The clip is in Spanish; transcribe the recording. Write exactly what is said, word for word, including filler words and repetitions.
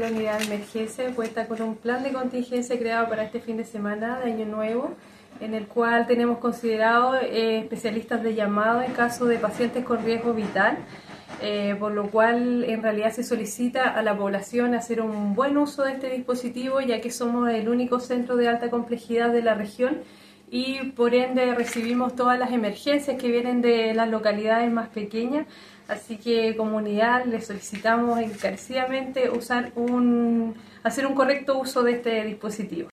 la unidad de emergencia cuenta con un plan de contingencia creado para este fin de semana de Año Nuevo, en el cual tenemos considerado eh, especialistas de llamado en caso de pacientes con riesgo vital, eh, por lo cual en realidad se solicita a la población hacer un buen uso de este dispositivo, ya que somos el único centro de alta complejidad de la región y por ende recibimos todas las emergencias que vienen de las localidades más pequeñas. Así que, comunidad, les solicitamos encarecidamente usar un, hacer un correcto uso de este dispositivo.